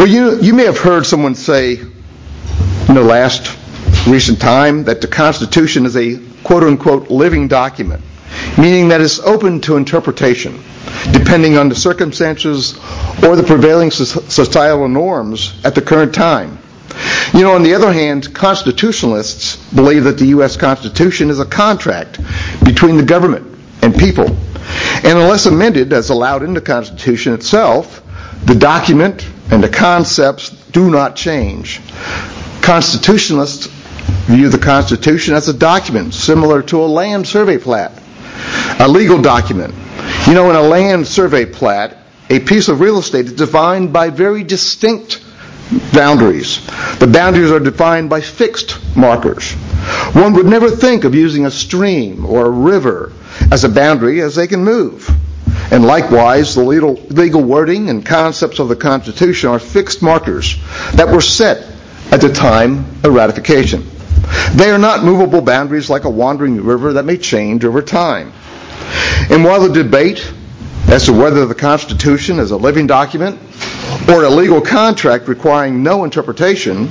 Well, you may have heard someone say in the last recent time that the Constitution is a quote-unquote living document, meaning that it's open to interpretation, depending on the circumstances or the prevailing societal norms at the current time. On the other hand, constitutionalists believe that the U.S. Constitution is a contract between the government and people. And unless amended as allowed in the Constitution itself, the document and the concepts do not change. Constitutionalists view the Constitution as a document similar to a land survey plat, a legal document. In a land survey plat, a piece of real estate is defined by very distinct boundaries. The boundaries are defined by fixed markers. One would never think of using a stream or a river as a boundary, as they can move. And likewise, the legal wording and concepts of the Constitution are fixed markers that were set at the time of ratification. They are not movable boundaries like a wandering river that may change over time. And while the debate as to whether the Constitution is a living document or a legal contract requiring no interpretation,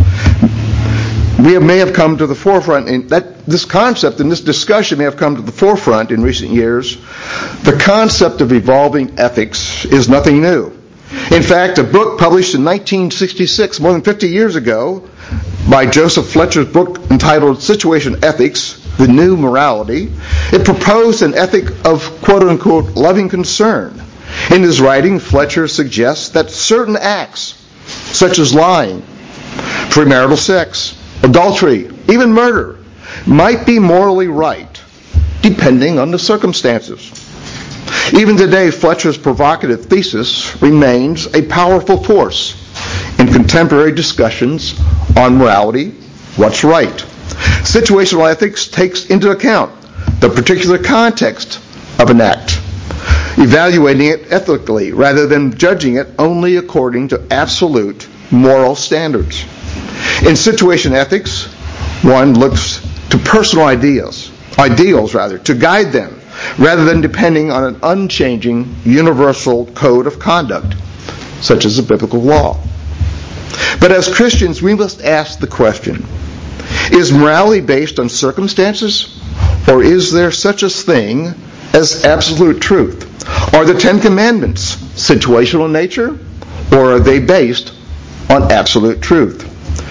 may have come to the forefront, and that this concept and this discussion may have come to the forefront in recent years. The concept of evolving ethics is nothing new. In fact, a book published in 1966, more than 50 years ago, by Joseph Fletcher's book entitled Situation Ethics, The New Morality, it proposed an ethic of quote-unquote loving concern. In his writing, Fletcher suggests that certain acts, such as lying, premarital sex, adultery, even murder, might be morally right, depending on the circumstances. Even today, Fletcher's provocative thesis remains a powerful force in contemporary discussions on morality, what's right. Situational ethics takes into account the particular context of an act, evaluating it ethically rather than judging it only according to absolute moral standards. In situation ethics, one looks to personal ideals to guide them, rather than depending on an unchanging universal code of conduct, such as the biblical law. But as Christians, we must ask the question, is morality based on circumstances, or is there such a thing as absolute truth? Are the Ten Commandments situational in nature, or are they based on absolute truth?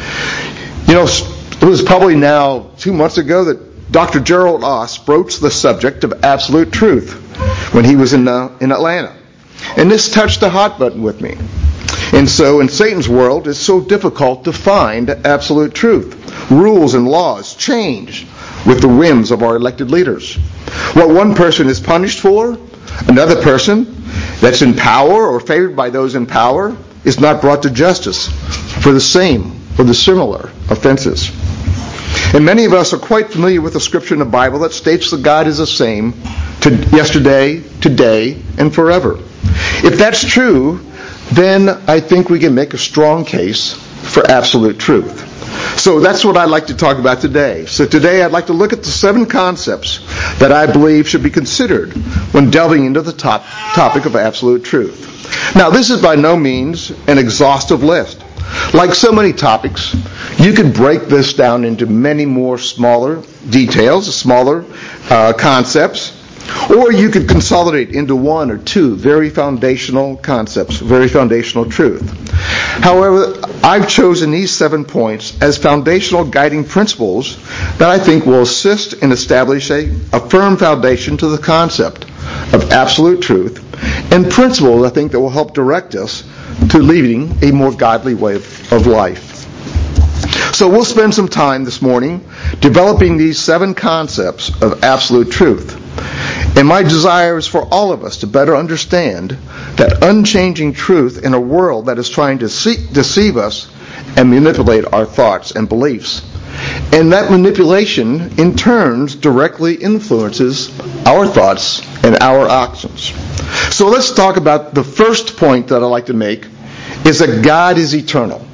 It was probably now 2 months ago that Dr. Gerald Oss broached the subject of absolute truth when he was in Atlanta. And this touched the hot button with me. And so in Satan's world, it's so difficult to find absolute truth. Rules and laws change with the whims of our elected leaders. What one person is punished for, another person that's in power or favored by those in power is not brought to justice for the same or the similar offenses. And many of us are quite familiar with the scripture in the Bible that states that God is the same to yesterday, today, and forever. If that's true, then I think we can make a strong case for absolute truth. So that's what I'd like to talk about today. So today I'd like to look at the 7 concepts that I believe should be considered when delving into the topic of absolute truth. Now, this is by no means an exhaustive list. Like so many topics, you could break this down into many more smaller details, smaller concepts, or you could consolidate into 1 or 2 very foundational concepts, very foundational truth. However, I've chosen these 7 points as foundational guiding principles that I think will assist in establishing a firm foundation to the concept of absolute truth, and principles I think that will help direct us to leading a more godly way of life. So we'll spend some time this morning developing these 7 concepts of absolute truth. And my desire is for all of us to better understand that unchanging truth in a world that is trying to deceive us and manipulate our thoughts and beliefs. And that manipulation, in turn, directly influences our thoughts and our actions. So let's talk about the first point that I'd like to make, is that God is eternal.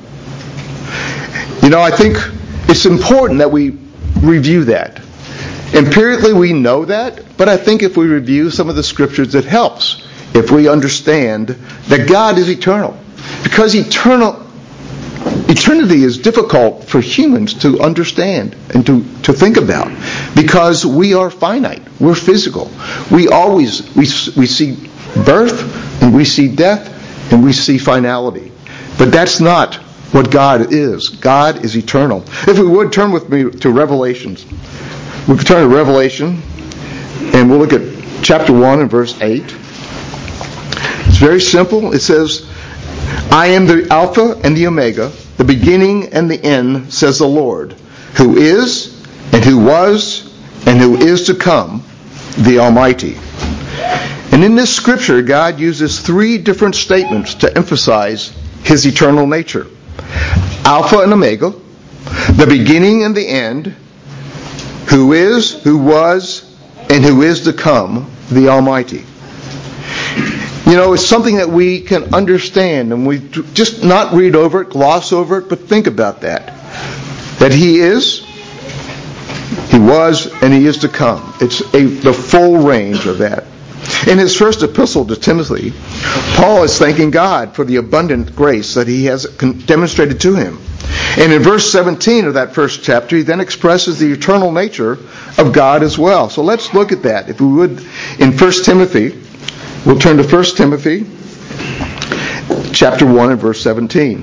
I think it's important that we review that. Empirically, we know that, but I think if we review some of the scriptures, it helps if we understand that God is eternal. because eternity is difficult for humans to understand and to think about, because we are finite. We're physical. We see birth, and we see death, and we see finality. But that's not what God is. God is eternal. If we would, turn with me to Revelations. We could turn to Revelation, and we'll look at chapter 1 and verse 8. It's very simple. It says, I am the Alpha and the Omega, the beginning and the end, says the Lord, who is, and who was, and who is to come, the Almighty. And in this scripture, God uses 3 different statements to emphasize His eternal nature. Alpha and Omega, the beginning and the end, who is, who was, and who is to come, the Almighty. It's something that we can understand, and we just not read over it, gloss over it, but think about that. That He is, He was, and He is to come. It's the full range of that. In his first epistle to Timothy, Paul is thanking God for the abundant grace that He has demonstrated to him. And in verse 17 of that first chapter, he then expresses the eternal nature of God as well. So let's look at that. If we would, in 1 Timothy, we'll turn to 1 Timothy, chapter 1 and verse 17.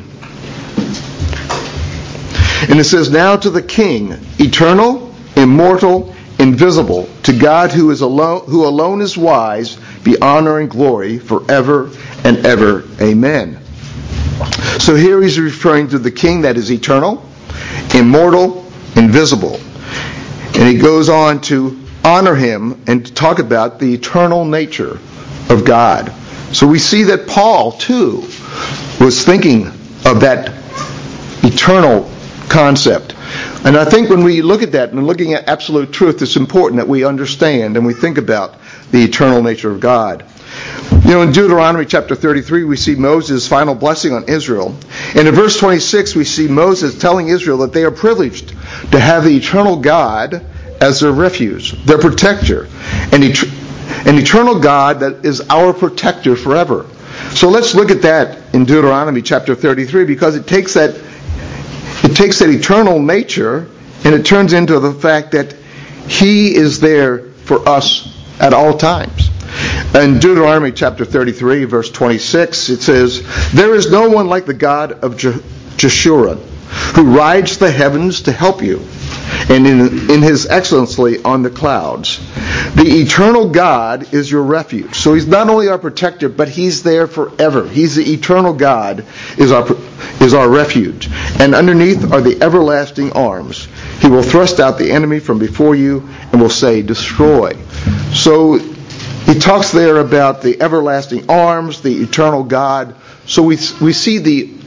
And it says, Now to the King, eternal, immortal, invisible, to God who alone is wise, be honor and glory forever and ever. Amen. So here he's referring to the King that is eternal, immortal, invisible. And he goes on to honor Him and to talk about the eternal nature of God. So we see that Paul, too, was thinking of that eternal concept. And I think when we look at that and looking at absolute truth, it's important that we understand and we think about the eternal nature of God. In Deuteronomy chapter 33, we see Moses' final blessing on Israel. And in verse 26, we see Moses telling Israel that they are privileged to have the eternal God as their refuge, their protector, an eternal God that is our protector forever. So let's look at that in Deuteronomy chapter 33, because it takes that eternal nature and it turns into the fact that He is there for us at all times. In Deuteronomy chapter 33, verse 26, it says, There is no one like the God of Jeshurun, who rides the heavens to help you, and in His excellency on the clouds. The eternal God is your refuge. So He's not only our protector, but He's there forever. He's the eternal God, is our refuge. And underneath are the everlasting arms. He will thrust out the enemy from before you and will say, Destroy. So he talks there about the everlasting arms, the eternal God. So we see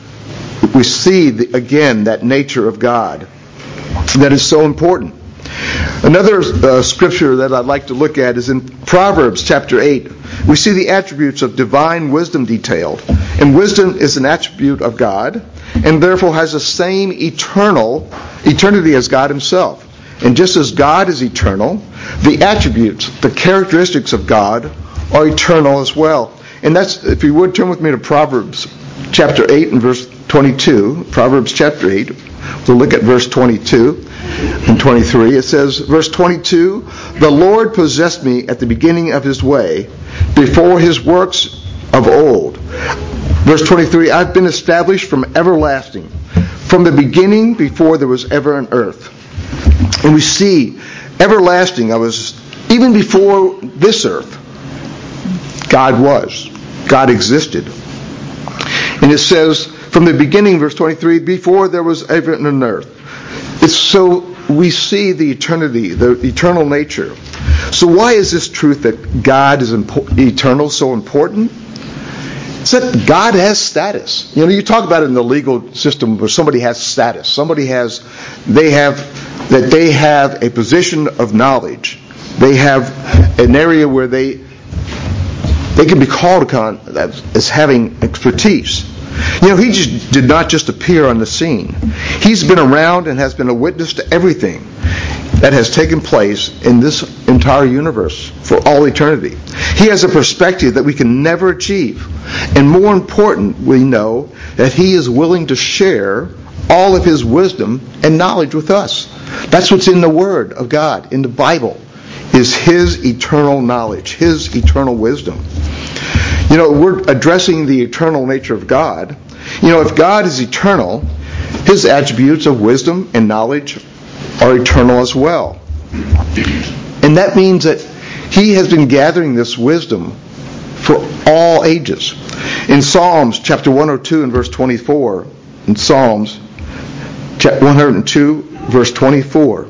again that nature of God that is so important. Another scripture that I'd like to look at is in Proverbs chapter 8. We see the attributes of divine wisdom detailed. And wisdom is an attribute of God, and therefore has the same eternity as God Himself. And just as God is eternal, the attributes, the characteristics of God are eternal as well. And that's, if you would, turn with me to Proverbs chapter 8 and verse 22. Proverbs chapter 8. We'll look at verse 22 and 23. It says, verse 22, The Lord possessed me at the beginning of His way, before His works of old. Verse 23, I've been established from everlasting, from the beginning, before there was ever an earth. And we see everlasting, even before this earth, God existed. And it says, from the beginning, verse 23, before there was ever an earth. It's so we see the eternity, the eternal nature. So why is this truth that God is eternal so important? It's that God has status. You talk about it in the legal system where somebody has status. They have a position of knowledge. They have an area where they can be called upon as having expertise. He just did not just appear on the scene. He's been around and has been a witness to everything. that has taken place in this entire universe for all eternity. He has a perspective that we can never achieve. And more important, we know that He is willing to share all of His wisdom and knowledge with us. That's what's in the Word of God, in the Bible, is His eternal knowledge, His eternal wisdom. We're addressing the eternal nature of God. If God is eternal, His attributes of wisdom and knowledge are eternal as well. And that means that He has been gathering this wisdom for all ages. In Psalms chapter 102 and verse 24, in Psalms 102 verse 24,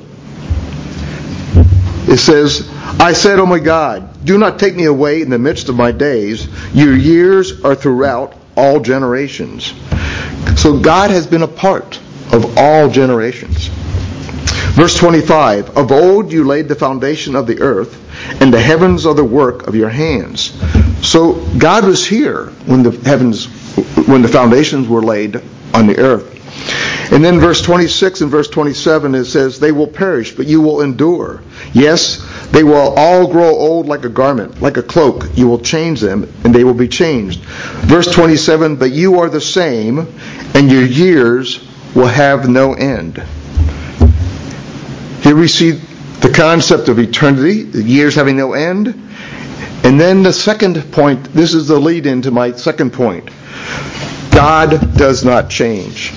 it says, I said, O my God, do not take me away in the midst of my days. Your years are throughout all generations. So God has been a part of all generations. Verse 25, of old you laid the foundation of the earth, and the heavens are the work of your hands. So God was here when the foundations were laid on the earth. And then verse 26 and verse 27, it says, they will perish, but you will endure. Yes, they will all grow old like a garment, like a cloak. You will change them, and they will be changed. Verse 27, but you are the same, and your years will have no end. Here we see the concept of eternity, the years having no end. And then the second point, this is the lead into my second point. God does not change.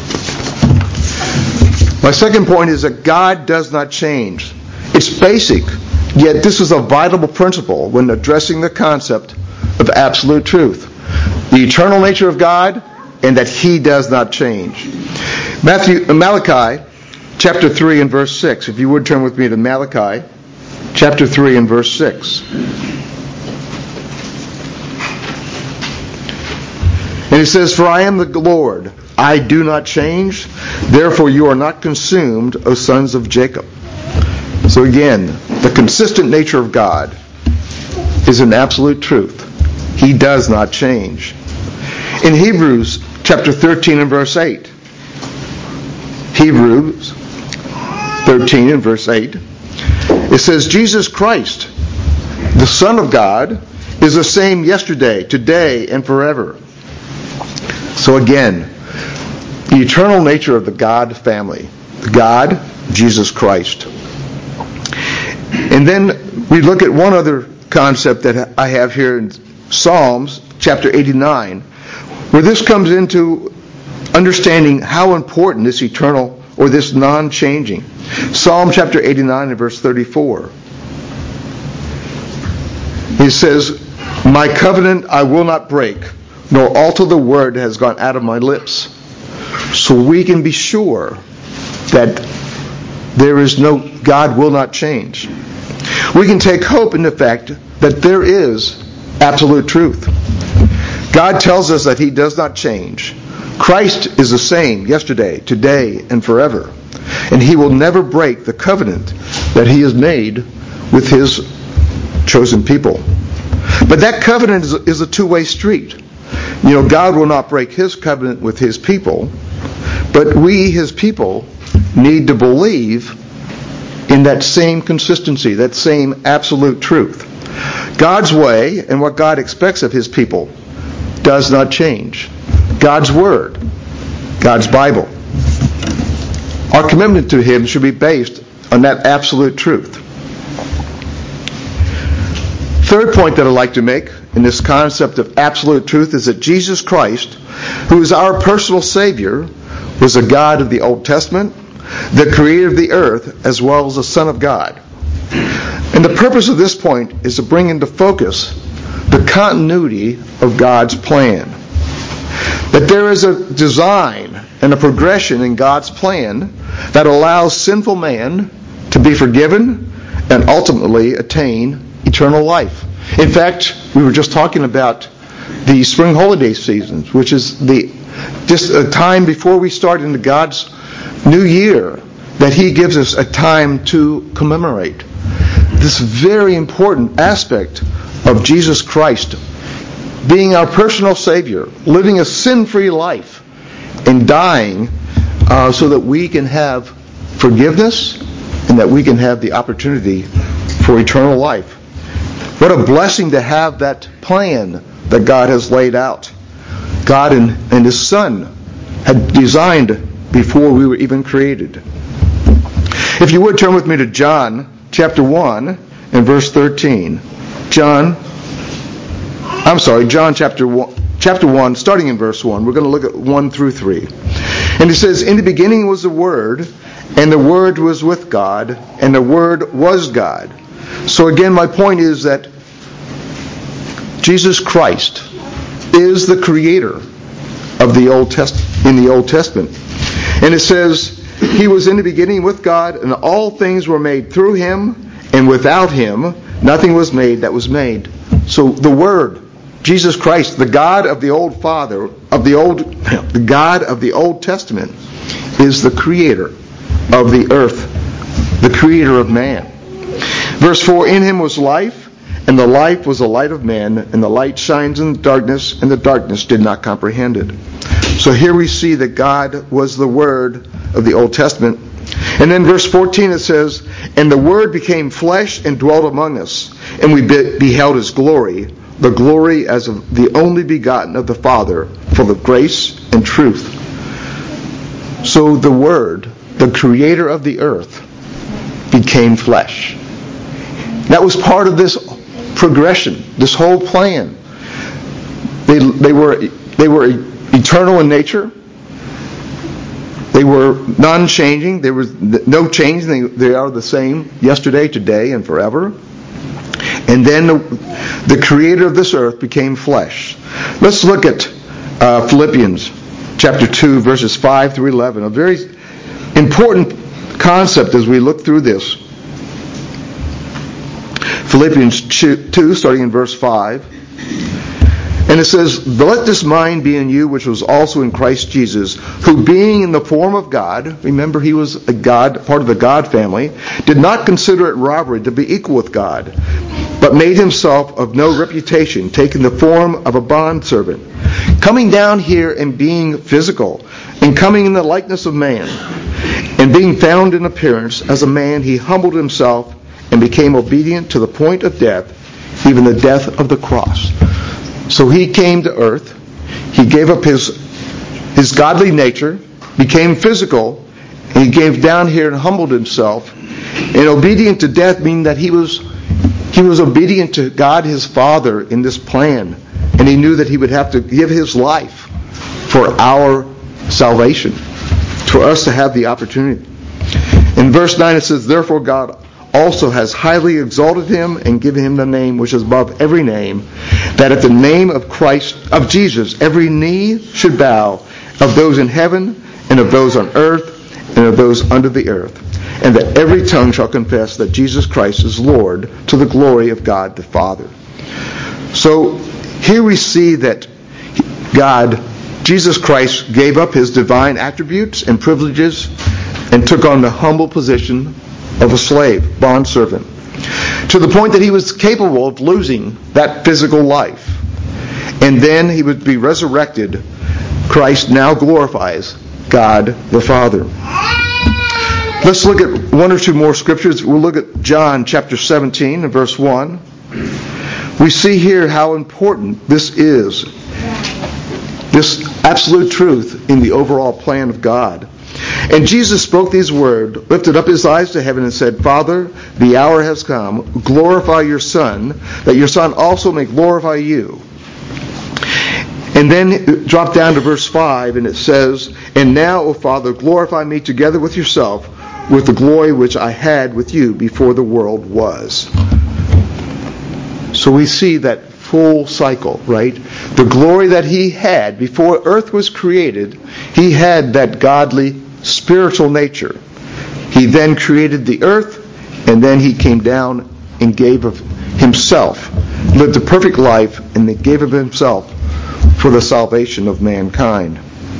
My second point is that God does not change. It's basic, yet this is a vital principle when addressing the concept of absolute truth. The eternal nature of God, and that He does not change. Malachi chapter 3 and verse 6. If you would turn with me to Malachi chapter 3 and verse 6. And it says, for I am the Lord, I do not change, therefore you are not consumed, O sons of Jacob. So again, the consistent nature of God is an absolute truth. He does not change. In Hebrews chapter 13 and verse 8, Hebrews 13 and verse 8, it says, Jesus Christ, the Son of God, is the same yesterday, today, and forever. So again, the eternal nature of the God family, God, Jesus Christ. And then we look at one other concept that I have here in Psalms chapter 89, where this comes into understanding how important this eternal or this non-changing. Psalm chapter 89 and verse 34. He says, my covenant I will not break, nor alter the word that has gone out of my lips. So we can be sure that God will not change. We can take hope in the fact that there is absolute truth. God tells us that He does not change. Christ is the same yesterday, today, and forever. And He will never break the covenant that He has made with His chosen people. But that covenant is a two-way street. God will not break His covenant with His people, but we, His people, need to believe in that same consistency, that same absolute truth. God's way and what God expects of His people does not change. God's Word, God's Bible. Our commitment to Him should be based on that absolute truth. Third point that I'd like to make in this concept of absolute truth is that Jesus Christ, who is our personal Savior, was a God of the Old Testament, the creator of the earth, as well as the Son of God. And the purpose of this point is to bring into focus the continuity of God's plan. That there is a design and a progression in God's plan that allows sinful man to be forgiven and ultimately attain eternal life. In fact, we were just talking about the spring holiday seasons, which is just a time before we start into God's new year, that He gives us a time to commemorate this very important aspect of Jesus Christ being our personal Savior, living a sin-free life, and dying so that we can have forgiveness and that we can have the opportunity for eternal life. What a blessing to have that plan that God has laid out. God and His Son had designed before we were even created. If you would turn with me to John chapter 1 and verse 13. John chapter 1, starting in verse 1. We're going to look at 1 through 3. And it says, "In the beginning was the Word, and the Word was with God, and the Word was God." So again, my point is that Jesus Christ is the creator of the Old Testament. And it says, "He was in the beginning with God, and all things were made through Him, and without Him nothing was made that was made." So the Word, Jesus Christ, the God of the the God of the Old Testament, is the creator of the earth, the creator of man. Verse 4, "In Him was life, and the life was the light of men, and the light shines in the darkness, and the darkness did not comprehend it." So here we see that God was the Word of the Old Testament. And then verse 14 it says, "And the Word became flesh and dwelt among us, and we beheld His glory, the glory as of the only begotten of the Father, full of grace and truth." So the Word, the creator of the earth, became flesh. That was part of this progression, this whole plan. They were eternal in nature. They were non-changing. There was no change. They are the same yesterday, today, and forever. And then the creator of this earth became flesh. Let's look at Philippians chapter 2, verses 5 through 11. A very important concept as we look through this. Philippians 2, starting in verse 5. And it says, "Let this mind be in you, which was also in Christ Jesus, who being in the form of God," remember he was a God, part of the God family, "did not consider it robbery to be equal with God, but made himself of no reputation, taking the form of a bondservant, coming down here and being physical, and coming in the likeness of man, and being found in appearance as a man, he humbled himself and became obedient to the point of death, even the death of the cross." So he came to earth, he gave up his godly nature, became physical, and he came down here and humbled himself. And obedient to death meaning that he was obedient to God his Father in this plan. And he knew that he would have to give his life for our salvation, for us to have the opportunity. In verse 9 it says, "Therefore God also has highly exalted him and given him the name which is above every name, that at the name of Christ, of Jesus, every knee should bow, of those in heaven and of those on earth and of those under the earth, and that every tongue shall confess that Jesus Christ is Lord, to the glory of God the Father." So here we see that God, Jesus Christ, gave up his divine attributes and privileges and took on the humble position of a slave, bondservant, to the point that he was capable of losing that physical life. And then he would be resurrected. Christ now glorifies God the Father. Let's look at one or two more scriptures. We'll look at John chapter 17 and verse 1. We see here how important this is, this absolute truth in the overall plan of God. "And Jesus spoke these words, lifted up his eyes to heaven and said, Father, the hour has come. Glorify your Son, that your Son also may glorify you." And then drop down to verse 5 and it says, "And now, O Father, glorify me together with yourself, with the glory which I had with you before the world was." So we see that full cycle, right? The glory that he had before earth was created, he had that godly spiritual nature. He then created the earth, and then he came down and gave of himself, lived a perfect life, and then gave of himself for the salvation of mankind.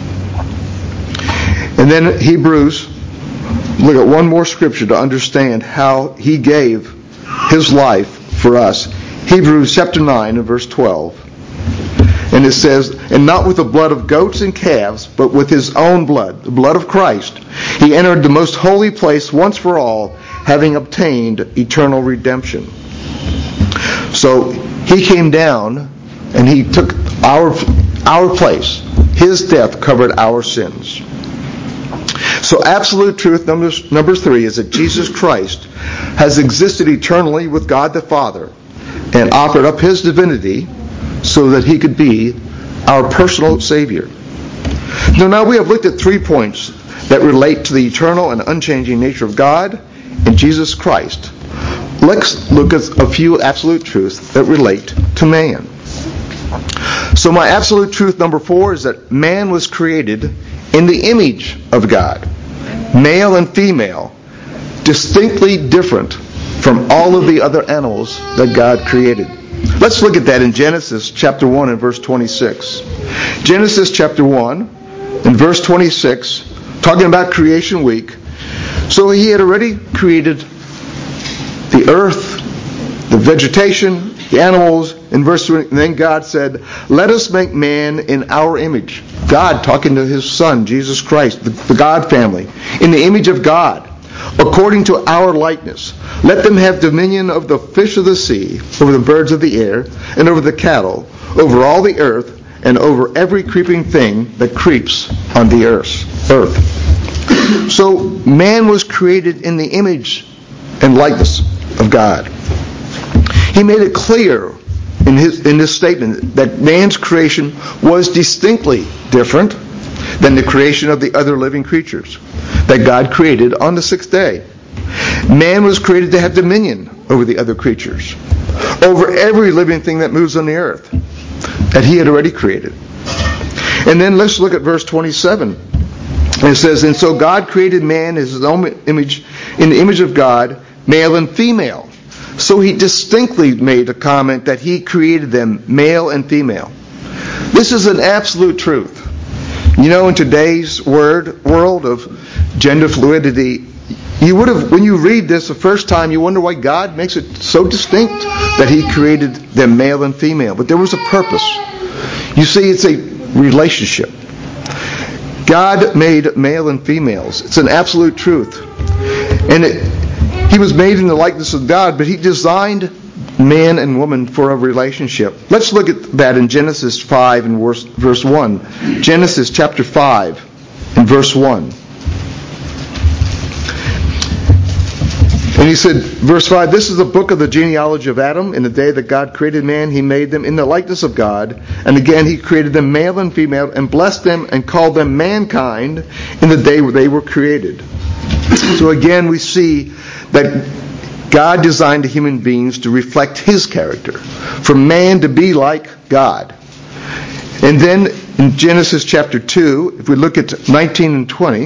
And then Hebrews, look at one more scripture to understand how he gave his life for us. Hebrews chapter 9 and verse 12. And it says, "And not with the blood of goats and calves, but with his own blood, the blood of Christ, he entered the most holy place once for all, having obtained eternal redemption. So he came down and he took our place. His death covered our sins. So absolute truth number 3 is that Jesus Christ has existed eternally with God the Father and offered up his divinity so that he could be our personal Savior. Now we have looked at 3 points that relate to the eternal and unchanging nature of God and Jesus Christ. Let's look at a few absolute truths that relate to man. So my absolute truth number 4 is that man was created in the image of God, male and female, distinctly different from all of the other animals that God created. Let's look at that in Genesis chapter 1 and verse 26. Genesis chapter 1 and verse 26, talking about creation week. So he had already created the earth, the vegetation, the animals. In verse 20, and then God said, "Let us make man in our image." God talking to his Son, Jesus Christ, the God family, in the image of God, according to our likeness. Let them have dominion over the fish of the sea, over the birds of the air, and over the cattle, over all the earth, and over every creeping thing that creeps on the earth. So man was created in the image and likeness of God. He made it clear in this statement that man's creation was distinctly different than the creation of the other living creatures that God created on the 6th day. Man was created to have dominion over the other creatures, over every living thing that moves on the earth that he had already created. And then let's look at verse 27. It says, "And so God created man in his own image, in the image of God, male and female." So he distinctly made a comment that he created them male and female. This is an absolute truth. You know, in today's world of gender fluidity, you would have, when you read this the first time, you wonder why God makes it so distinct that he created them male and female. But there was a purpose. You see, it's a relationship. God made male and females. It's an absolute truth. And he was made in the likeness of God, but he designed man and woman for a relationship. Let's look at that in Genesis 5 and verse 1. Genesis chapter 5 and verse 1. And he said, verse 5, "This is the book of the genealogy of Adam. In the day that God created man, he made them in the likeness of God. And again, he created them male and female, and blessed them and called them mankind in the day where they were created." So again, we see that God designed the human beings to reflect his character, for man to be like God. And then in Genesis chapter 2, if we look at 19 and 20,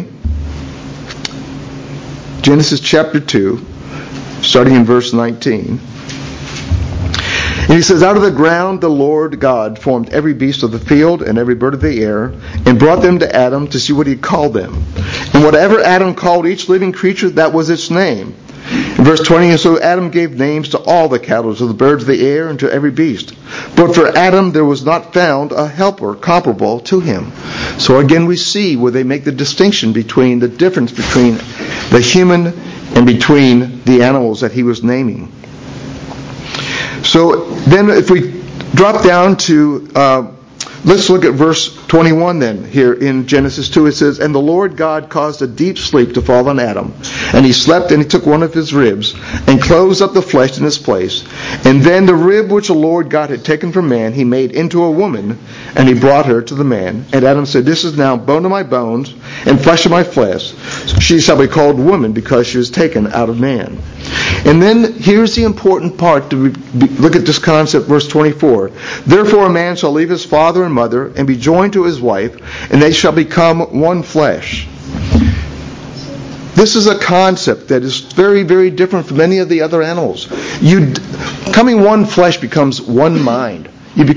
Genesis chapter 2, starting in verse 19. And he says, "Out of the ground the Lord God formed every beast of the field and every bird of the air, and brought them to Adam to see what he called them. And whatever Adam called each living creature, that was its name." In verse 20, "And so Adam gave names to all the cattle, to the birds of the air, and to every beast. But for Adam there was not found a helper comparable to him." So again we see where they make the distinction between the difference between the human and between the animals that he was naming. So then if we drop down to, let's look at verse 21 then, here in Genesis 2. It says, "And the Lord God caused a deep sleep to fall on Adam. And he slept, and he took one of his ribs, and closed up the flesh in its place. And then the rib which the Lord God had taken from man, he made into a woman, and he brought her to the man. And Adam said, This is now bone of my bones, and flesh of my flesh. She shall be called woman, because she was taken out of man." And then here's the important part to look at this concept, verse 24. "Therefore a man shall leave his father and mother, and be joined to his wife, and they shall become one flesh." This is a concept that is very, very different from any of the other animals. Becoming one flesh becomes one mind. It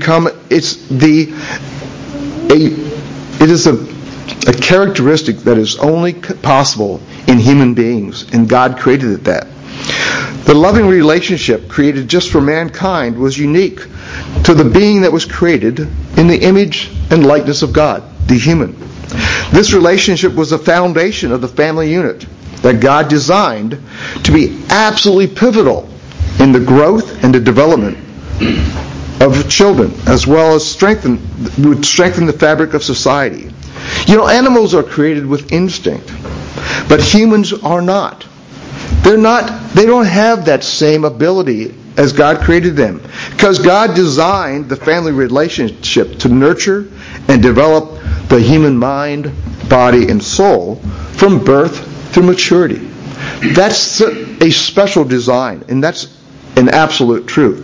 is a characteristic that is only possible in human beings, and God created it that. The loving relationship created just for mankind was unique to the being that was created in the image and likeness of God, the human. This relationship was the foundation of the family unit. that God designed to be absolutely pivotal in the growth and the development of children, as well as strengthen the fabric of society. Animals are created with instinct, but humans are not. They don't have that same ability as God created them, because God designed the family relationship to nurture and develop the human mind, body, and soul from birth through maturity. That's a special design, and that's an absolute truth.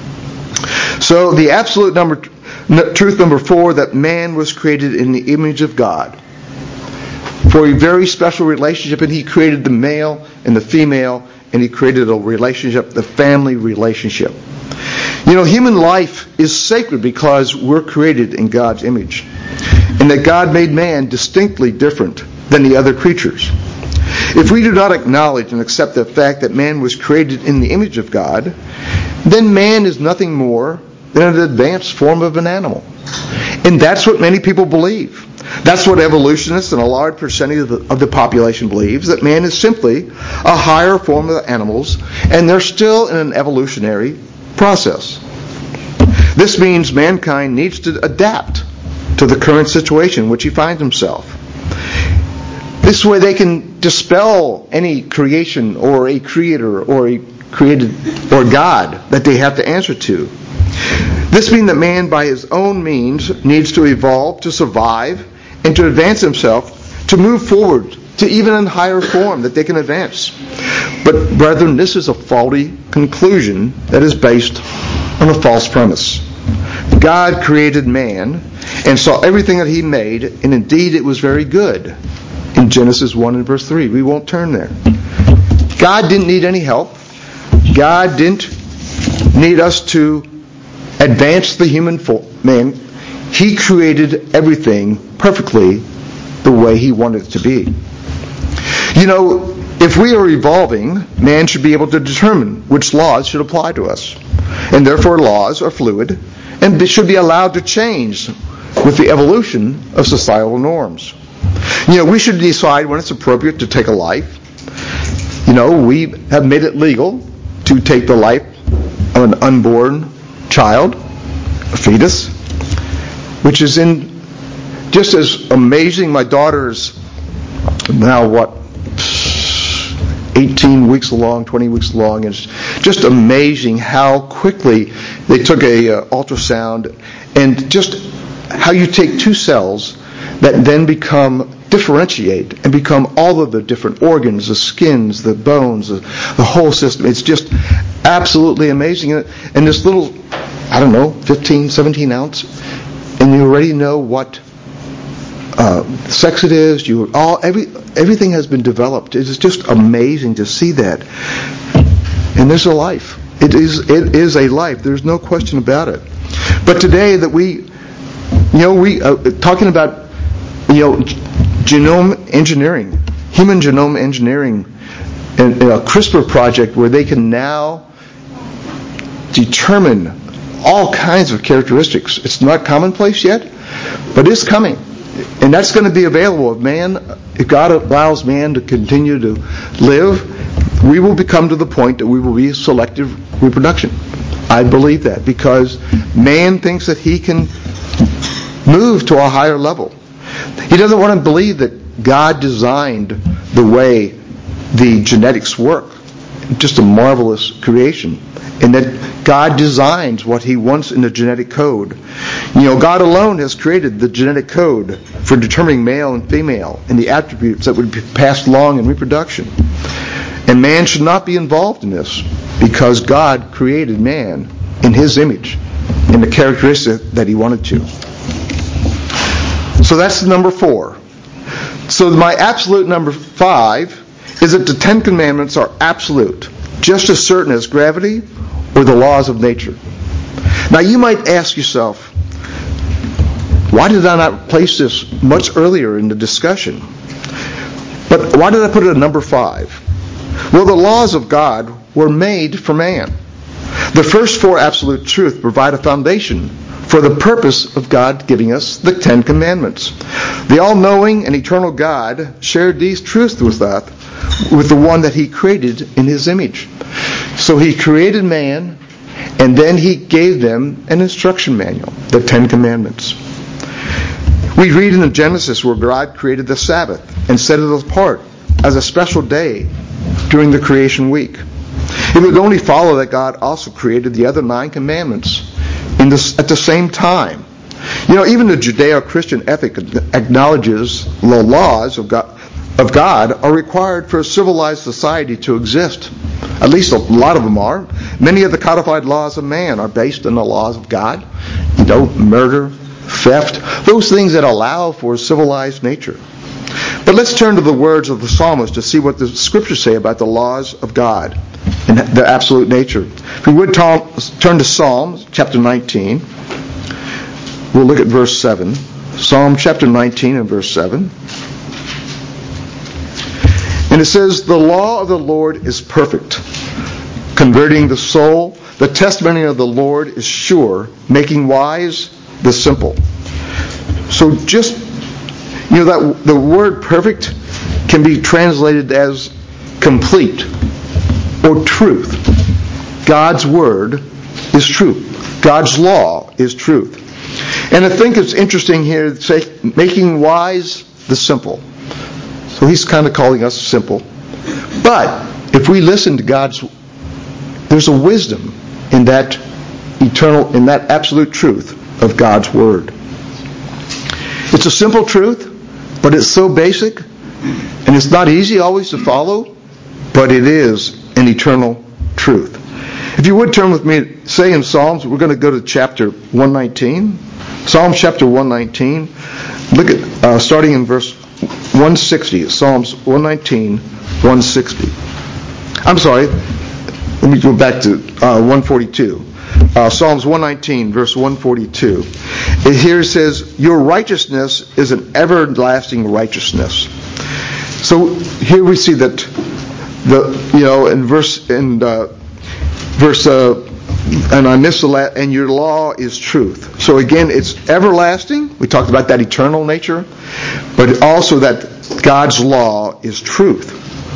So the absolute truth number 4, that man was created in the image of God for a very special relationship, and he created the male and the female, and he created a relationship, the family relationship. Human life is sacred because we're created in God's image, and that God made man distinctly different than the other creatures. If we do not acknowledge and accept the fact that man was created in the image of God, then man is nothing more than an advanced form of an animal. And that's what many people believe. That's what evolutionists and a large percentage of the population believes, that man is simply a higher form of animals, and they're still in an evolutionary process. This means mankind needs to adapt to the current situation in which he finds himself. This way they can dispel any creation or a creator or a created or God that they have to answer to. This means that man by his own means needs to evolve to survive and to advance himself, to move forward to even a higher form that they can advance. But brethren, this is a faulty conclusion that is based on a false premise. God created man and saw everything that he made, and indeed it was very good. In Genesis 1 and verse 3. We won't turn there. God didn't need any help. God didn't need us to advance the human man. He created everything perfectly the way he wanted it to be. If we are evolving, man should be able to determine which laws should apply to us. And therefore laws are fluid and should be allowed to change with the evolution of societal norms. We should decide when it's appropriate to take a life. We have made it legal to take the life of an unborn child, a fetus, which is just as amazing. My daughter's now 18 weeks along, 20 weeks along, and it's just amazing how quickly they took a ultrasound, and just how you take two cells that then differentiate and become all of the different organs, the skins, the bones, the whole system. It's just absolutely amazing. And this little, 15, 17 ounce, and you already know what sex it is. Everything has been developed. It is just amazing to see that. And there's a life. It is a life. There's no question about it. But today that we talking about genome engineering, human genome engineering, and a CRISPR project where they can now determine all kinds of characteristics. It's not commonplace yet, but it's coming. And that's going to be available if God allows man to continue to live. We will become to the point that we will be selective reproduction. I believe that, because man thinks that he can move to a higher level. He doesn't want to believe that God designed the way the genetics work. Just a marvelous creation. And that God designs what he wants in the genetic code. God alone has created the genetic code for determining male and female and the attributes that would be passed along in reproduction. And man should not be involved in this, because God created man in his image, in the characteristic that he wanted to. So that's number 4. So my absolute number 5 is that the 10 Commandments are absolute, just as certain as gravity or the laws of nature. Now you might ask yourself, why did I not place this much earlier in the discussion? But why did I put it at number 5? Well, the laws of God were made for man. The first 4 absolute truths provide a foundation for the purpose of God giving us the 10 Commandments. The all-knowing and eternal God shared these truths with with the one that he created in his image. So he created man, and then he gave them an instruction manual, the Ten Commandments. We read in the Genesis where God created the Sabbath and set it apart as a special day during the creation week. It would only follow that God also created the other 9 commandments at the same time. Even the Judeo-Christian ethic acknowledges the laws of God are required for a civilized society to exist. At least a lot of them are. Many of the codified laws of man are based on the laws of God. Murder, theft, those things that allow for a civilized nature. But let's turn to the words of the psalmist to see what the scriptures say about the laws of God and the absolute nature. If we would turn to Psalms chapter 19, we'll look at verse 7. Psalm chapter 19 and verse 7. And it says, "The law of the Lord is perfect, converting the soul. The testimony of the Lord is sure, making wise the simple." So just, that the word perfect can be translated as complete or truth. God's word is truth. God's law is truth. And I think it's interesting here to say, making wise the simple. So he's kind of calling us simple. But if we listen to there's a wisdom in that in that absolute truth of God's word. It's a simple truth, but it's so basic, and it's not easy always to follow, but it is an eternal truth. If you would turn with me, say in Psalms, we're going to go to chapter 119. Psalm chapter 119. Look at starting in verse 160. Psalms 119, 160. I'm sorry. Let me go back to 142. Psalms 119, verse 142. Here it says, "Your righteousness is an everlasting righteousness." So here we see that and I missed the last, and your law is truth. So again, it's everlasting. We talked about that eternal nature, but also that God's law is truth.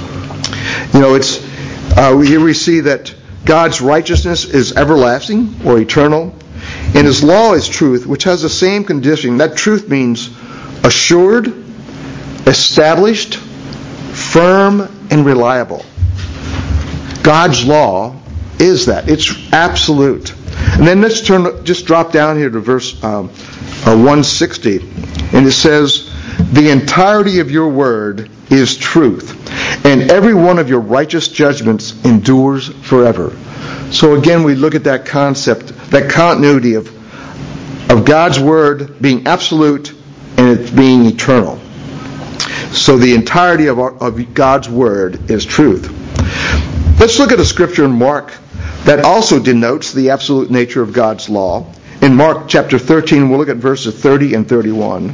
Here we see that God's righteousness is everlasting or eternal, and His law is truth, which has the same condition. That truth means assured, established, firm, and reliable. God's law is that. It's absolute. And then let's just drop down here to verse 160. And it says, "The entirety of your word is truth, and every one of your righteous judgments endures forever." So again, we look at that concept, that continuity of God's word being absolute and it being eternal. So the entirety of God's word is truth. Let's look at a scripture in Mark that also denotes the absolute nature of God's law. In Mark chapter 13, we'll look at verses 30 and 31.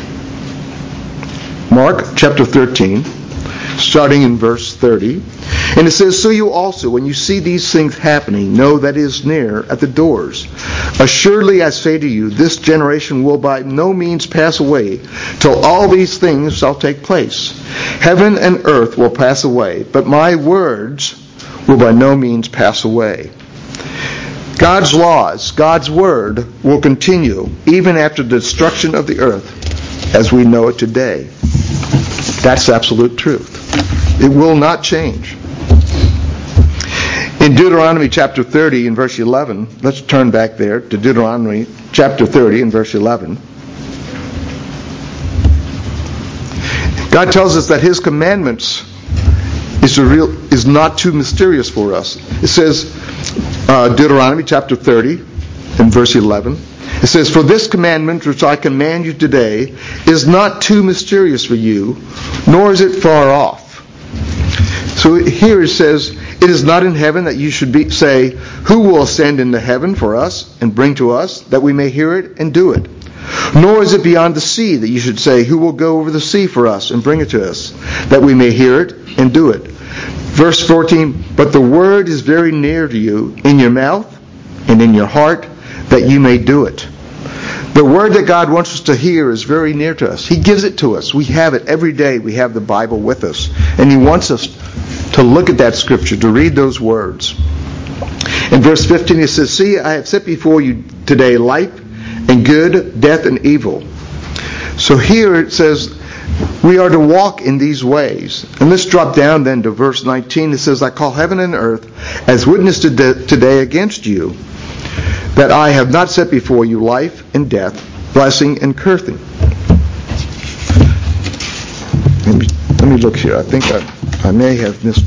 Mark chapter 13, starting in verse 30. And it says, "So you also, when you see these things happening, know that it is near at the doors. Assuredly I say to you, this generation will by no means pass away till all these things shall take place. Heaven and earth will pass away, but my words will by no means pass away." God's laws, God's word, will continue even after the destruction of the earth as we know it today. That's absolute truth. It will not change. In Deuteronomy chapter 30 and verse 11, let's turn back there to Deuteronomy chapter 30 and verse 11. God tells us that His commandments is not too mysterious for us. It says, Deuteronomy chapter 30 and verse 11, it says, "For this commandment which I command you today is not too mysterious for you, nor is it far off." So here it says, "It is not in heaven that you should say, who will ascend into heaven for us and bring to us that we may hear it and do it? Nor is it beyond the sea that you should say, who will go over the sea for us and bring it to us that we may hear it and do it?" Verse 14, "But the word is very near to you, in your mouth and in your heart, that you may do it." The word that God wants us to hear is very near to us. He gives it to us. We have it every day. We have the Bible with us. And He wants us to look at that Scripture, to read those words. In verse 15 it says, "See, I have set before you today life and good, death and evil." So here it says we are to walk in these ways. And let's drop down then to verse 19. It says, "I call heaven and earth as witness today against you, that I have not set before you life and death, blessing and cursing." Let me look here. I think I may have missed.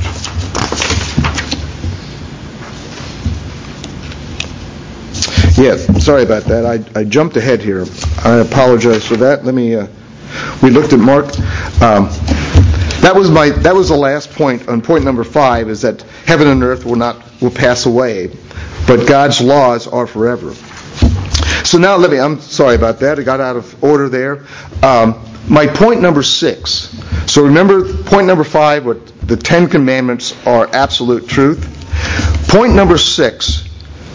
Yeah, sorry about that. I jumped ahead here. I apologize for that. We looked at Mark. That was the last point. On point number 5 is that heaven and earth will pass away, but God's laws are forever. So now I'm sorry about that. I got out of order there. My point number 6. So remember, point number 5, what the 10 Commandments are absolute truth. Point number 6,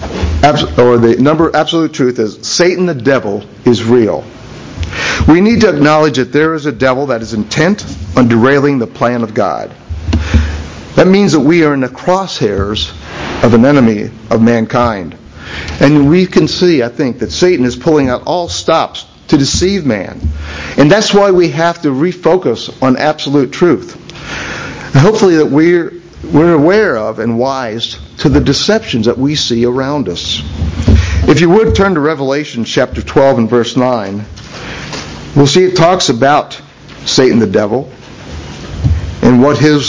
absolute truth, is Satan the devil is real. We need to acknowledge that there is a devil that is intent on derailing the plan of God. That means that we are in the crosshairs of an enemy of mankind. And we can see, I think, that Satan is pulling out all stops to deceive man. And that's why we have to refocus on absolute truth. And hopefully that we're aware of and wise to the deceptions that we see around us. If you would turn to Revelation chapter 12 and verse 9, we'll see it talks about Satan the devil and what he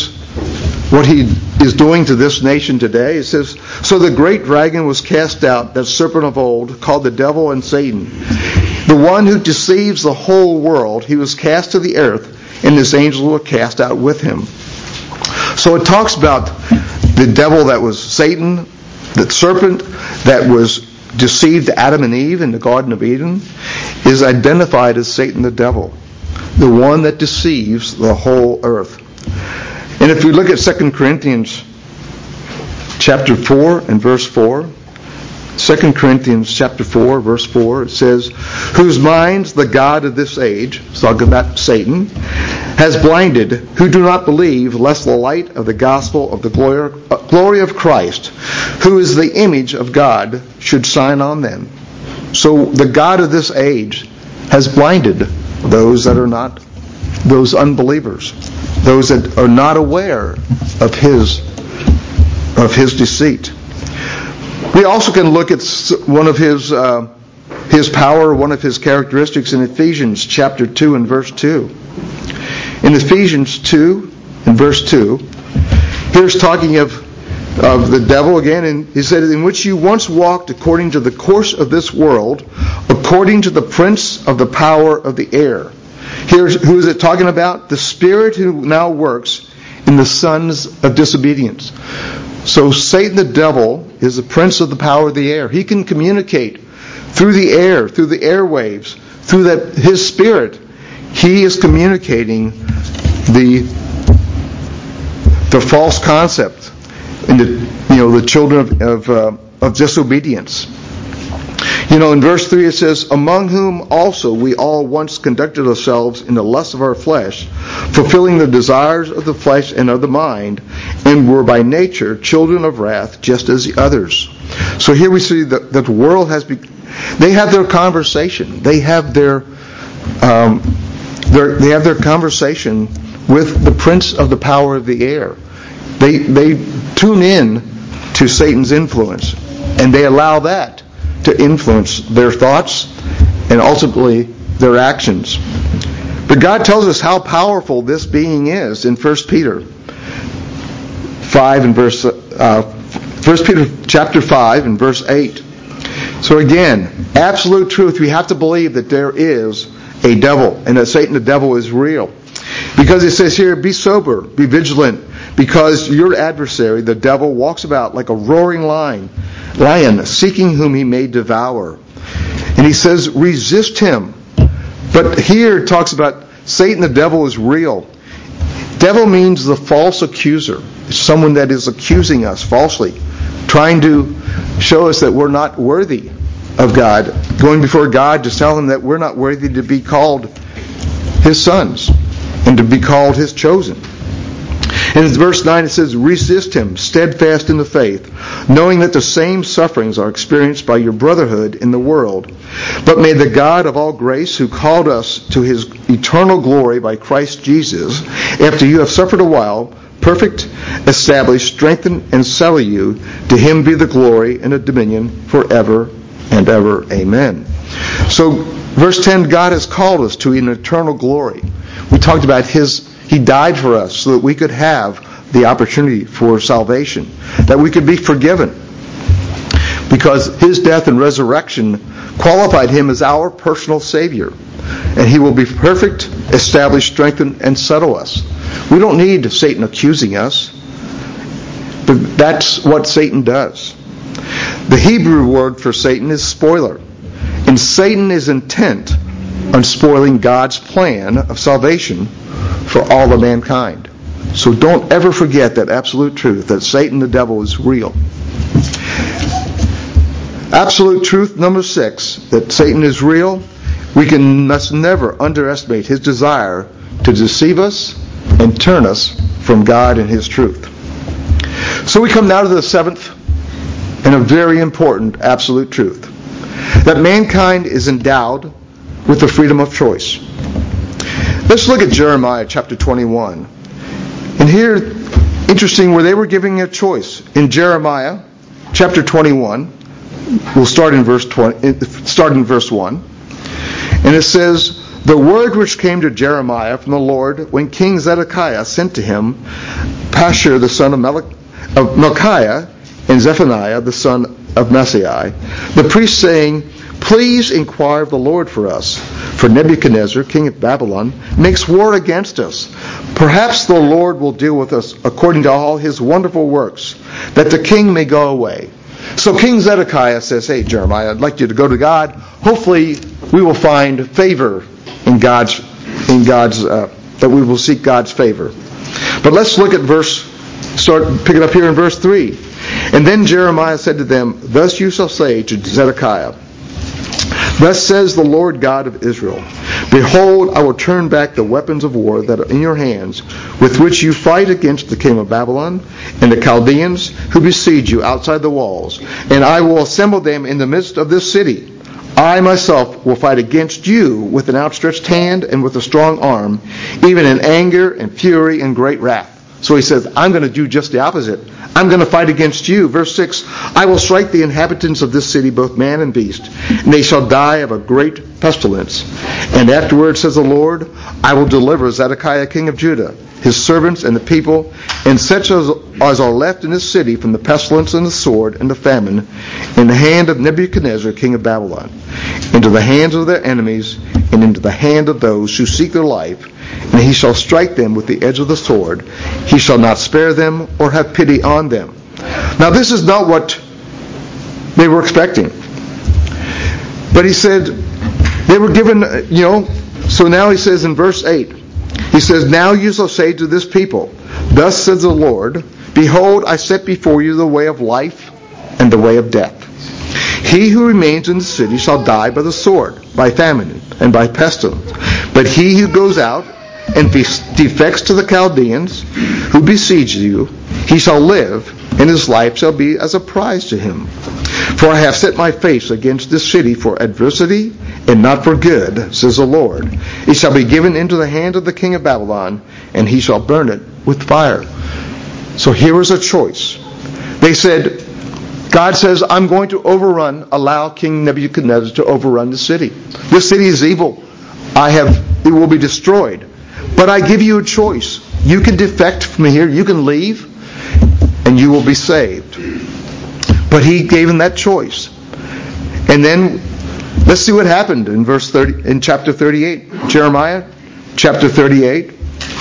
is doing to this nation today. It says, "So the great dragon was cast out, that serpent of old, called the devil and Satan, the one who deceives the whole world. He was cast to the earth, and his angels were cast out with him." So it talks about the devil that was Satan, the serpent that was deceived Adam and Eve in the Garden of Eden, is identified as Satan the devil, the one that deceives the whole earth. And if we look at 2 Corinthians chapter 4 and verse 4, 2 Corinthians chapter 4, verse 4, it says, "Whose minds the God of this age," talking about Satan, "has blinded, who do not believe, lest the light of the gospel of the glory of Christ, who is the image of God, should shine on them." So the God of this age has blinded those that are not, those unbelievers, those that are not aware of his deceit. We also can look at one of his power, one of his characteristics in Ephesians chapter 2 and verse 2. In Ephesians 2 and verse 2, here's talking of the devil again, and he said, "In which you once walked according to the course of this world, according to the prince of the power of the air." Here's who is it talking about? The spirit who now works in the sons of disobedience. So Satan the devil is the prince of the power of the air. He can communicate through the air, through the airwaves, through his spirit. He is communicating the false concept in the children of disobedience. In verse 3 it says, "Among whom also we all once conducted ourselves in the lust of our flesh, fulfilling the desires of the flesh and of the mind, and were by nature children of wrath, just as the others." So here we see that the world they have their conversation. They have their conversation with the prince of the power of the air. They tune in to Satan's influence, and they allow that to influence their thoughts and ultimately their actions. But God tells us how powerful this being is in 1 Peter 5 and verse 1 Peter chapter 5 and verse 8. So again, absolute truth. We have to believe that there is a devil and that Satan the devil is real. Because it says here, "Be sober, be vigilant, because your adversary, the devil, walks about like a roaring lion, seeking whom he may devour." And he says, resist him. But here it talks about Satan the devil is real. Devil means the false accuser. It's someone that is accusing us falsely, trying to show us that we're not worthy of God, going before God to tell him that we're not worthy to be called his sons and to be called his chosen. And in verse 9 it says, resist him, steadfast in the faith, knowing that the same sufferings are experienced by your brotherhood in the world. But may the God of all grace, who called us to his eternal glory by Christ Jesus, after you have suffered a while, perfect, establish, strengthen, and settle you. To him be the glory and the dominion forever and ever. Amen. So, verse 10, God has called us to an eternal glory. We talked about he died for us so that we could have the opportunity for salvation, that we could be forgiven, because his death and resurrection qualified him as our personal Savior. And he will be perfect, establish, strengthen, and settle us. We don't need Satan accusing us, but that's what Satan does. The Hebrew word for Satan is spoiler, and Satan is intent on spoiling God's plan of salvation for all of mankind. So don't ever forget that absolute truth, that Satan the devil is real. Absolute truth number 6, that Satan is real. We must never underestimate his desire to deceive us and turn us from God and his truth. So we come now to the 7th and a very important absolute truth, that mankind is endowed with the freedom of choice. Let's look at Jeremiah chapter 21. And here, interesting, where they were giving a choice. In Jeremiah chapter 21, we'll start in verse 1. And it says, the word which came to Jeremiah from the Lord when King Zedekiah sent to him Pashur the son of Melchiah and Zephaniah the son of Maaseiah, the priest, saying, please inquire of the Lord for us, for Nebuchadnezzar, king of Babylon, makes war against us. Perhaps the Lord will deal with us according to all his wonderful works, that the king may go away. So King Zedekiah says, hey, Jeremiah, I'd like you to go to God. Hopefully we will find favor that we will seek God's favor. But let's look at pick it up here in verse 3. And then Jeremiah said to them, thus you shall say to Zedekiah, thus says the Lord God of Israel, behold, I will turn back the weapons of war that are in your hands, with which you fight against the king of Babylon and the Chaldeans who besiege you outside the walls, and I will assemble them in the midst of this city. I myself will fight against you with an outstretched hand and with a strong arm, even in anger and fury and great wrath. So he says, I'm going to do just the opposite. I'm going to fight against you. Verse 6, I will strike the inhabitants of this city, both man and beast, and they shall die of a great pestilence. And afterward, says the Lord, I will deliver Zedekiah king of Judah, his servants and the people, and such as are left in this city from the pestilence and the sword and the famine, in the hand of Nebuchadnezzar king of Babylon, into the hands of their enemies, and into the hand of those who seek their life. And he shall strike them with the edge of the sword. He shall not spare them or have pity on them. Now this is not what they were expecting. But he said, they were given, so now he says in verse 8, he says, now you shall say to this people, thus says the Lord, behold, I set before you the way of life and the way of death. He who remains in the city shall die by the sword, by famine, and by pestilence. But he who goes out and defects to the Chaldeans who besiege you, he shall live, and his life shall be as a prize to him. For I have set my face against this city for adversity and not for good, says the Lord. It shall be given into the hand of the king of Babylon, and he shall burn it with fire. So here was a choice. They said, God says, I'm going to allow King Nebuchadnezzar to overrun the city. This city is evil. It will be destroyed. But I give you a choice. You can defect from here, you can leave, and you will be saved. But he gave him that choice. And then let's see what happened in chapter 38. Jeremiah chapter 38.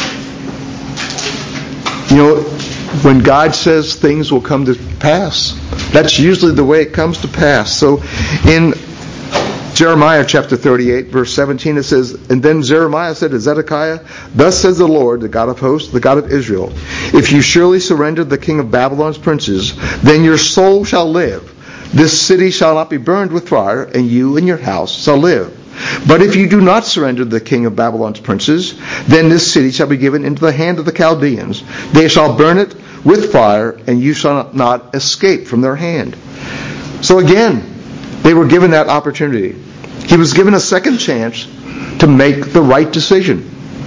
When God says things will come to pass, that's usually the way it comes to pass. So in Jeremiah chapter 38, verse 17, it says, and then Jeremiah said to Zedekiah, thus says the Lord, the God of hosts, the God of Israel, if you surely surrender the king of Babylon's princes, then your soul shall live. this city shall not be burned with fire, and you and your house shall live. But if you do not surrender to the king of Babylon's princes, then this city shall be given into the hand of the Chaldeans. They shall burn it with fire, and you shall not escape from their hand. So again, they were given that opportunity. He was given a second chance to make the right decision.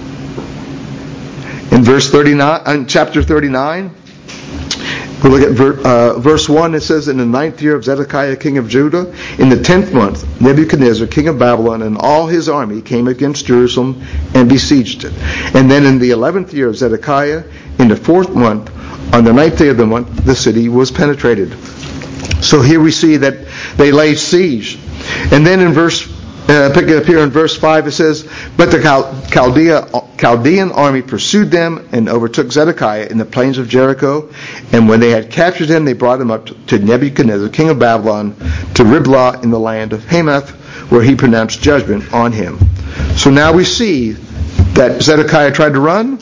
In chapter 39, we look at verse 1. It says, in the 9th year of Zedekiah, king of Judah, in the 10th month, Nebuchadnezzar, king of Babylon, and all his army came against Jerusalem and besieged it. And then in the 11th year of Zedekiah, in the 4th month, on the 9th day of the month, the city was penetrated. So here we see that they laid siege. And then in pick it up here in verse 5, it says, but the Chaldean army pursued them and overtook Zedekiah in the plains of Jericho. And when they had captured him, they brought him up to Nebuchadnezzar, king of Babylon, to Riblah in the land of Hamath, where he pronounced judgment on him. So now we see that Zedekiah tried to run,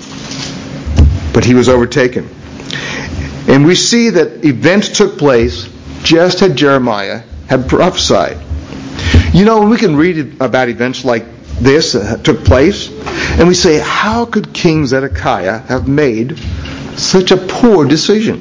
but he was overtaken. And we see that events took place just as Jeremiah had prophesied. You know, we can read about events like this that took place, and we say, how could King Zedekiah have made such a poor decision?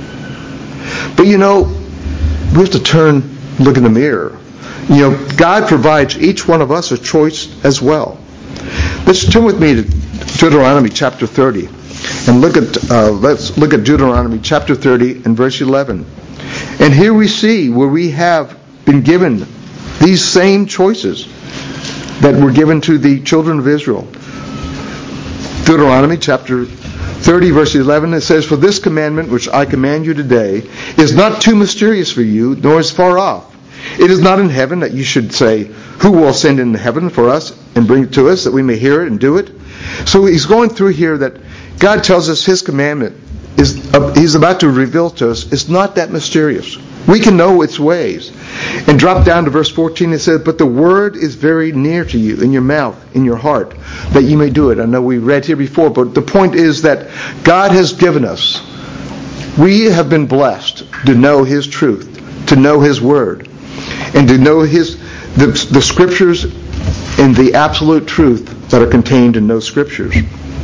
But you know, we have to look in the mirror. You know, God provides each one of us a choice as well. Let's turn with me to Deuteronomy chapter 30. And let's look at Deuteronomy chapter 30 and verse 11. And here we see where we have been given these same choices that were given to the children of Israel. Deuteronomy chapter 30 verse 11, it says, for this commandment which I command you today is not too mysterious for you, nor is far off. It is not in heaven, that you should say, who will ascend into heaven for us and bring it to us, that we may hear it and do it? So he's going through here that God tells us his commandment he's about to reveal to us. It's not that mysterious. We can know its ways. And drop down to verse 14, it says, but the word is very near to you, in your mouth, in your heart, that you may do it. I know we read here before, but the point is that God has given us, we have been blessed to know his truth, to know his word, and to know the scriptures and the absolute truth that are contained in those scriptures.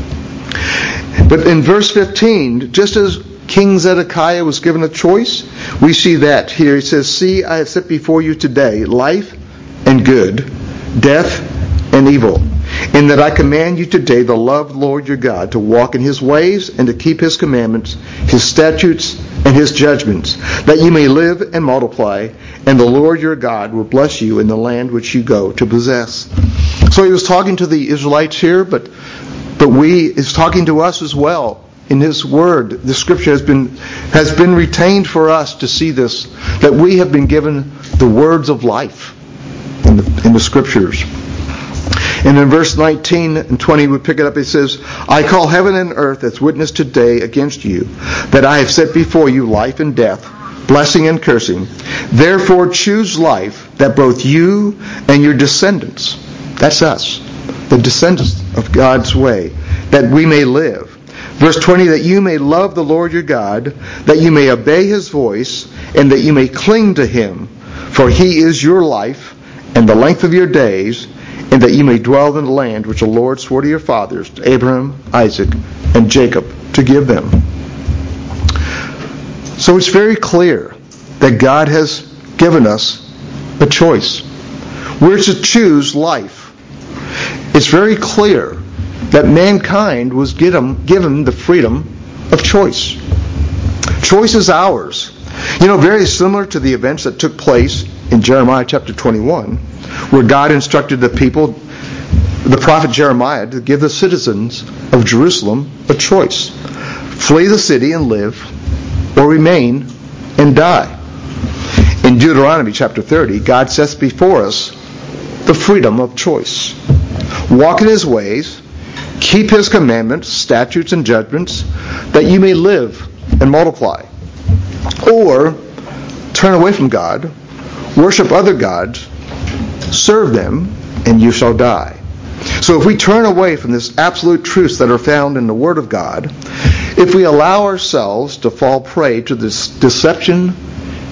But in verse 15, just as King Zedekiah was given a choice, we see that here. He says, see, I have set before you today life and good, death and evil. And that I command you today to love the Lord your God, to walk in his ways and to keep his commandments, his statutes, and his judgments, that you may live and multiply, and the Lord your God will bless you in the land which you go to possess. So he was talking to the Israelites here, but he's talking to us as well. In his word, the scripture has been retained for us to see this, that we have been given the words of life in the scriptures. And in verse 19 and 20, we pick it up. It says, I call heaven and earth as witness today against you, that I have set before you life and death, blessing and cursing. Therefore choose life, that both you and your descendants, that's us, the descendants of God's way, that we may live. Verse 20, that you may love the Lord your God, that you may obey his voice, and that you may cling to him, for he is your life and the length of your days, and that you may dwell in the land which the Lord swore to your fathers, to Abraham, Isaac, and Jacob, to give them. So it's very clear that God has given us a choice. We're to choose life. It's very clear that mankind was given the freedom of choice. Choice is ours. You know, very similar to the events that took place in Jeremiah chapter 21, where God instructed the people, the prophet Jeremiah, to give the citizens of Jerusalem a choice. Flee the city and live, or remain and die. In Deuteronomy chapter 30, God sets before us the freedom of choice. Walk in his ways, keep his commandments, statutes, and judgments, that you may live and multiply. Or turn away from God, worship other gods, serve them, and you shall die. So if we turn away from this absolute truths that are found in the Word of God, if we allow ourselves to fall prey to this deception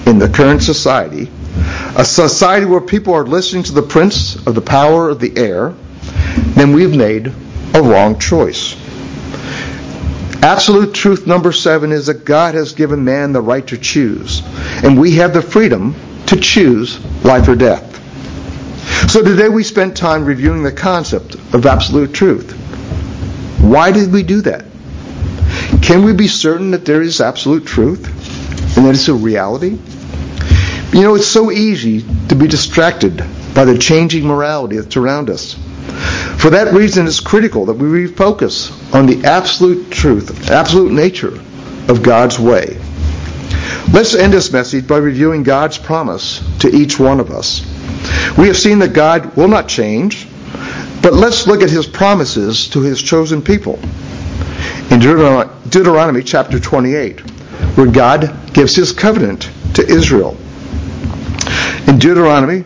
in the current society, a society where people are listening to the prince of the power of the air, then we've made a wrong choice. Absolute truth number 7 is that God has given man the right to choose, and we have the freedom to choose life or death. So today we spent time reviewing the concept of absolute truth. Why did we do that? Can we be certain that there is absolute truth and that it's a reality? You know, it's so easy to be distracted by the changing morality that's around us. For that reason, it's critical that we refocus on the absolute truth, absolute nature of God's way. Let's end this message by reviewing God's promise to each one of us. We have seen that God will not change, but let's look at His promises to His chosen people. In Deuteronomy chapter 28, where God gives His covenant to Israel. In Deuteronomy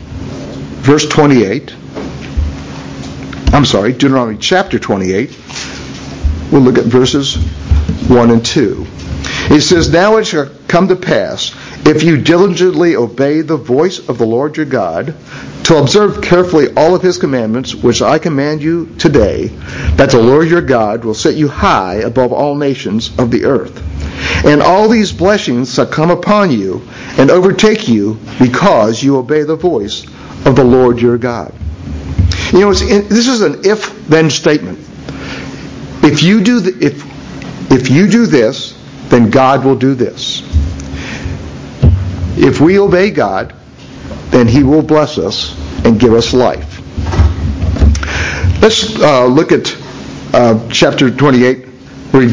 chapter 28, we'll look at verses 1 and 2. It says, "Now it shall come to pass, if you diligently obey the voice of the Lord your God, to observe carefully all of His commandments, which I command you today, that the Lord your God will set you high above all nations of the earth. And all these blessings shall come upon you and overtake you, because you obey the voice of the Lord your God." You know, this is an if-then statement. If you do this, then God will do this. If we obey God, then He will bless us and give us life. Let's look at chapter 28, where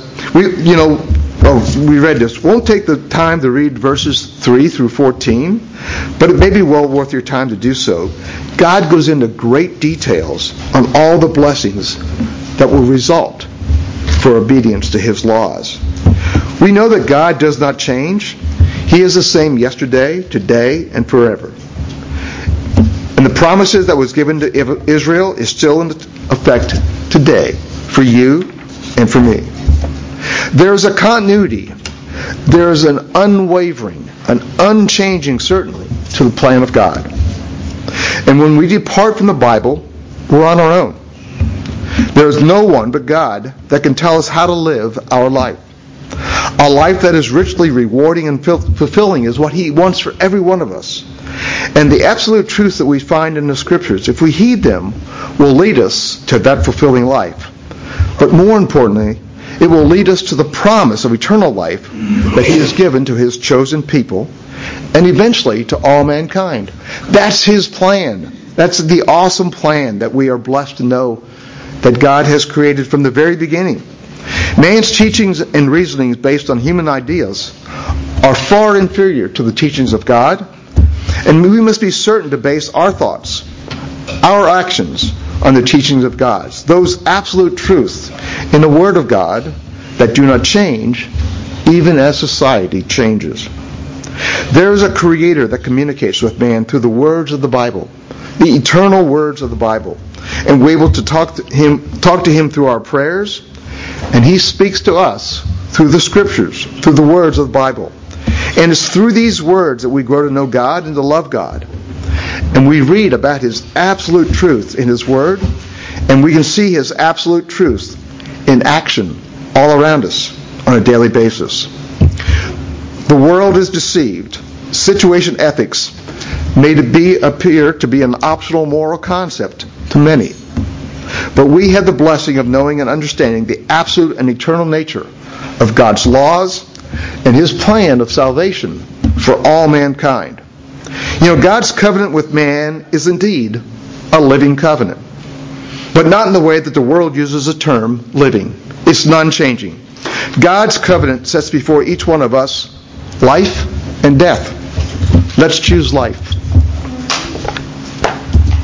we read this. Won't take the time to read verses 3 through 14, but it may be well worth your time to do so. God goes into great details on all the blessings that will result for obedience to His laws. We know that God does not change. He is the same yesterday, today, and forever. And the promises that was given to Israel is still in effect today for you and for me. There is a continuity. There is an unwavering, an unchanging certainty to the plan of God. And when we depart from the Bible, we're on our own. There is no one but God that can tell us how to live our life. A life that is richly rewarding and fulfilling is what He wants for every one of us. And the absolute truths that we find in the Scriptures, if we heed them, will lead us to that fulfilling life. But more importantly, it will lead us to the promise of eternal life that He has given to His chosen people and eventually to all mankind. That's His plan. That's the awesome plan that we are blessed to know that God has created from the very beginning. Man's teachings and reasonings based on human ideas are far inferior to the teachings of God, and we must be certain to base our thoughts, our actions, on the teachings of God. Those absolute truths in the Word of God that do not change even as society changes. There is a Creator that communicates with man through the words of the Bible, the eternal words of the Bible, and we're able to talk to Him through our prayers, and He speaks to us through the Scriptures, through the words of the Bible. And it's through these words that we grow to know God and to love God. And we read about His absolute truth in His Word, and we can see His absolute truth in action all around us on a daily basis. The world is deceived. Situation ethics may appear to be an optional moral concept to many. But we have the blessing of knowing and understanding the absolute and eternal nature of God's laws and His plan of salvation for all mankind. You know, God's covenant with man is indeed a living covenant, but not in the way that the world uses the term living. It's non-changing. God's covenant sets before each one of us life and death. Let's choose life.